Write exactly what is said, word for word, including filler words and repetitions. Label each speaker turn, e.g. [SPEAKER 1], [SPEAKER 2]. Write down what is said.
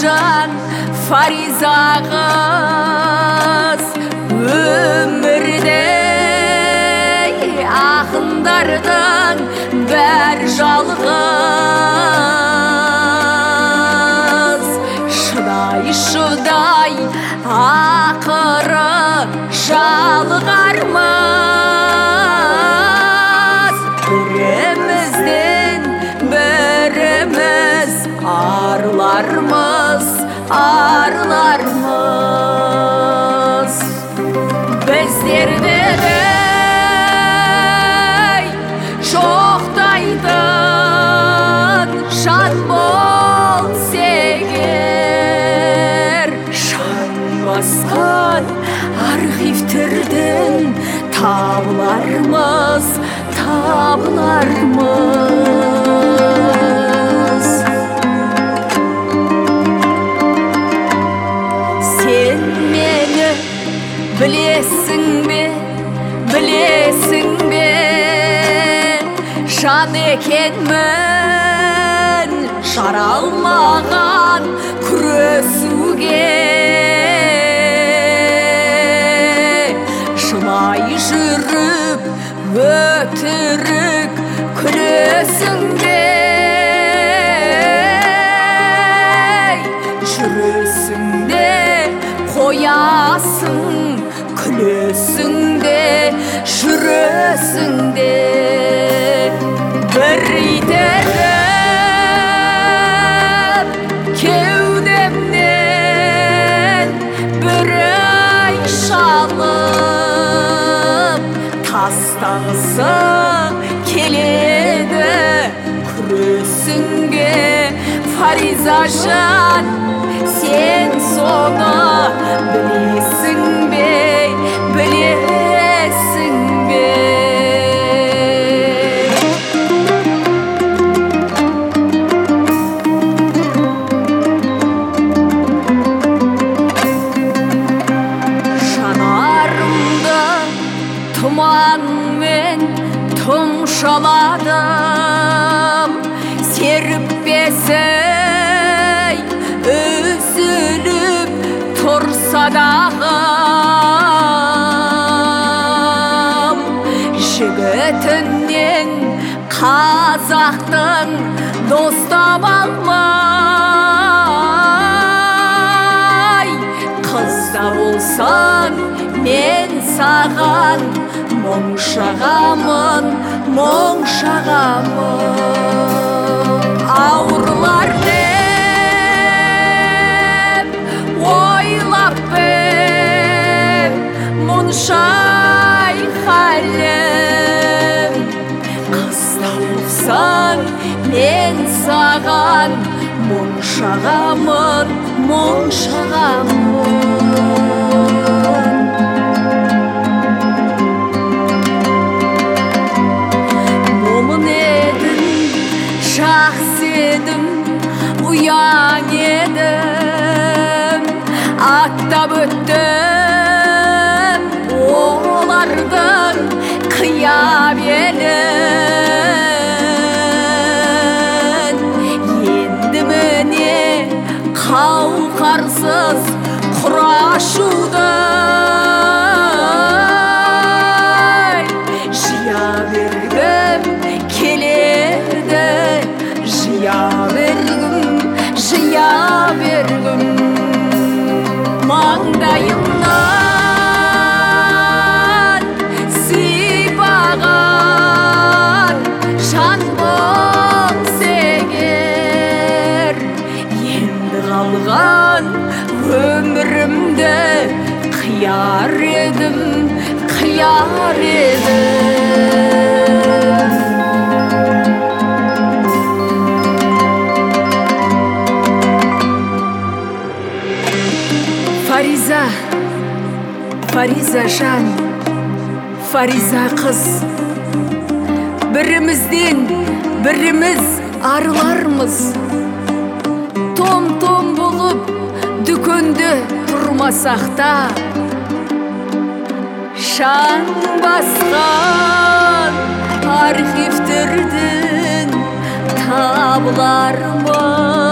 [SPEAKER 1] жан Фариза қыз өмірде ақындардың бәр жалғыз. Шыдай шыдай ақыры жалғармыз. Бірімізден біріміз арлармыз, арлармыз. Біздерді жоқтайтын жан болса егер, жан басқан архивтерден табылармыз, табылармыз. Сен мені білесің бе, білесің бе, жан екенмін жаралмаған күресуге. Жылай жүріп өтірік күресіңде, жүресіңде қоясың, күлесіңде, жүресіңде. Бір итеріп кеудемнен бір ай шалып тастағысы келеді күресіңге. Фариза жан, сен соны білесің бе, білесің бе? Жанарымды тұманмен тұмшаладым, серіппесей үзіліп тұрса дағым. Жігітінен қазақтың достап алмай, қызда болсаң мен саған мұң шағамын, мұң шағамын. Ауырлар деп ойлап бем мұншай халім, қызда болсаң мен саған мұң шағамын, мұң шағамын. Момын едім, жақсы едім, ұяң едім, аттап өттім олардың қия белін. Енді міне қауқарсыз құрашуды жия бергім келеді, жия бергім, жия бергім. Маңдайымнан сипаған жан болса егер, енді қалған өмірімді қияр едім, қияр едім. Фариза, Фариза жан, Фариза қыз, бірімізден біріміз арлармыз. Том-том болып дүкенде тұрмасақ та, шаң басқан архивтерден табылармыз.